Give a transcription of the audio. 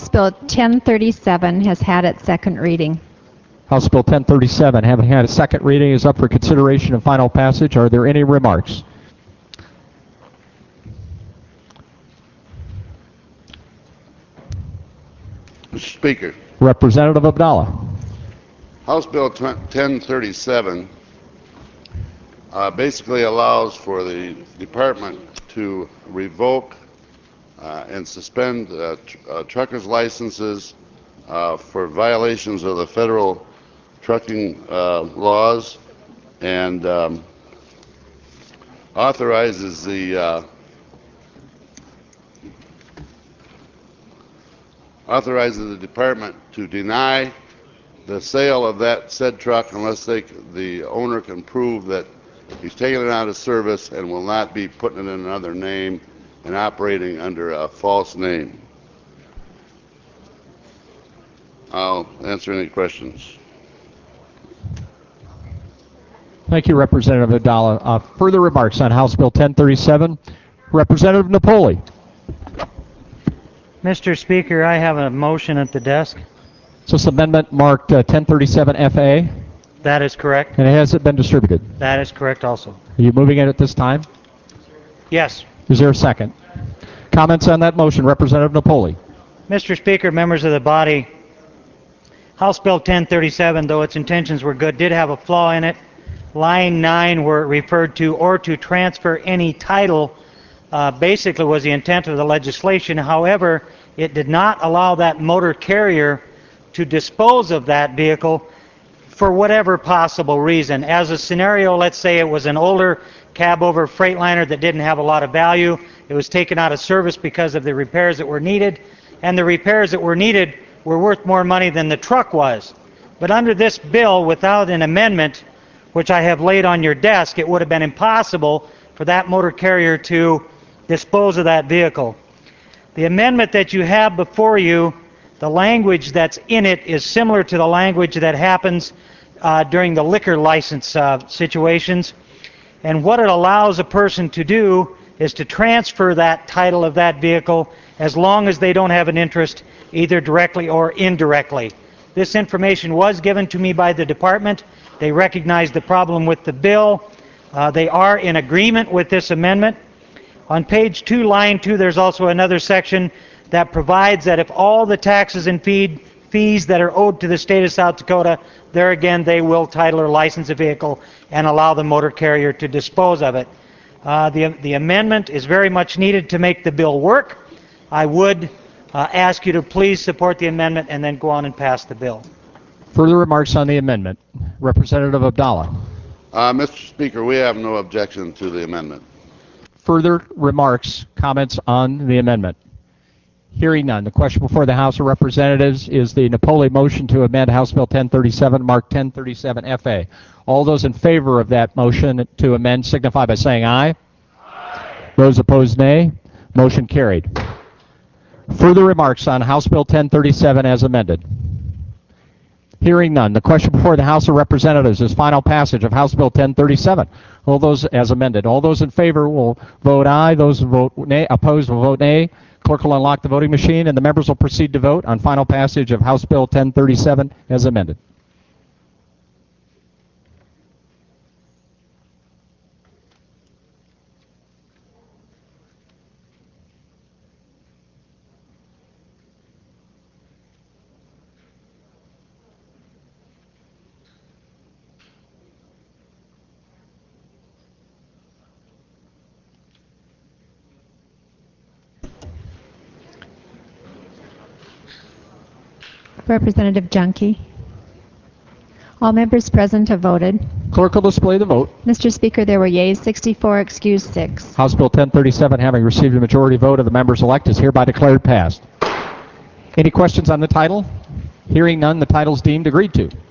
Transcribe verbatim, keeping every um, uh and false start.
House Bill ten thirty-seven has had its second reading. House Bill ten thirty-seven, having had a second reading, is up for consideration and final passage. Are there any remarks? Mister Speaker. Representative Abdallah. House Bill ten thirty-seven uh, basically allows for the department to revoke uh, and suspend uh, tr uh, truckers' licenses uh, for violations of the federal trucking uh, laws, and um, authorizes the uh, authorizes the department to deny the sale of that said truck unless they, the owner can prove that he's taking it out of service and will not be putting it in another name and operating under a false name. I'll answer any questions. Thank you, Representative Abdallah. Uh, further remarks on House Bill ten thirty-seven? Representative Napoli. Mister Speaker, I have a motion at the desk. Is this amendment marked uh, ten thirty-seven F A? That is correct. And has it been distributed? That is correct also. Are you moving it at this time? Yes. Is there a second? Comments on that motion, Representative Napoli. Mister Speaker, members of the body, House Bill ten thirty-seven, though its intentions were good, did have a flaw in it. Line nine, where it referred to or to transfer any title, uh, basically was the intent of the legislation. However, it did not allow that motor carrier to dispose of that vehicle for whatever possible reason. As a scenario, let's say it was an older cab-over Freightliner that didn't have a lot of value. It was taken out of service because of the repairs that were needed, and the repairs that were needed were worth more money than the truck was. But under this bill, without an amendment, which I have laid on your desk, it would have been impossible for that motor carrier to dispose of that vehicle. The amendment that you have before you, the language that's in it is similar to the language that happens uh, during the liquor license uh, situations. And what it allows a person to do is to transfer that title of that vehicle as long as they don't have an interest either directly or indirectly. This information was given to me by the department. They recognize the problem with the bill. Uh, they are in agreement with this amendment. On page two, line two, there's also another section that provides that if all the taxes and fee, fees that are owed to the state of South Dakota, there again they will title or license a vehicle and allow the motor carrier to dispose of it. Uh, the, the amendment is very much needed to make the bill work. I would uh, ask you to please support the amendment and then go on and pass the bill. Further remarks on the amendment? Representative Abdallah. Uh, Mister Speaker, we have no objection to the amendment. Further remarks, comments on the amendment? Hearing none. The question before the House of Representatives is the Napoli motion to amend House Bill ten thirty-seven, marked ten thirty-seven F A. All those in favor of that motion to amend signify by saying aye. Aye. Those opposed, nay. Motion carried. Further remarks on House Bill ten thirty-seven as amended? Hearing none. The question before the House of Representatives is final passage of House Bill ten thirty-seven. All those as amended. All those in favor will vote aye. Those who vote nay, opposed will vote nay. Clerk will unlock the voting machine, and the members will proceed to vote on final passage of House Bill ten thirty-seven as amended. Representative Junkie. All members present have voted. Clerk will display the vote. Mister Speaker, there were yeas sixty-four, excused six. House Bill ten thirty-seven, having received a majority vote of the members elect, is hereby declared passed. Any questions on the title? Hearing none, the title is deemed agreed to.